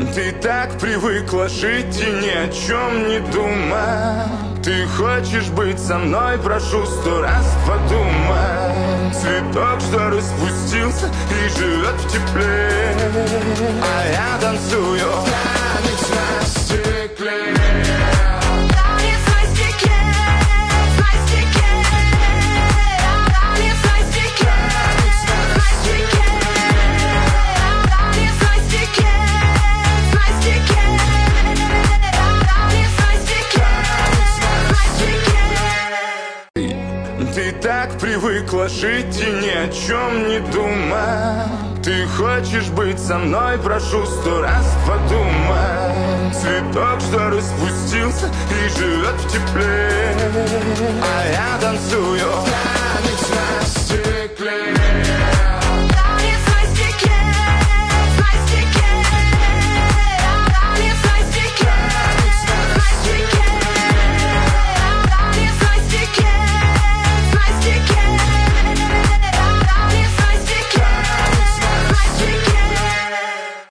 Ты так привыкла жить и ни о чем не думать. Ты хочешь быть со мной, прошу 100 раз подумай. Цветок, что распустился и живет в тепле, а я танцую танец на стекле. Ты так привыкла жить и ни о чем не думать. Ты хочешь быть со мной, прошу 100 раз подумай. Цветок, что распустился и живет в тепле, а я танцую танец на стекле.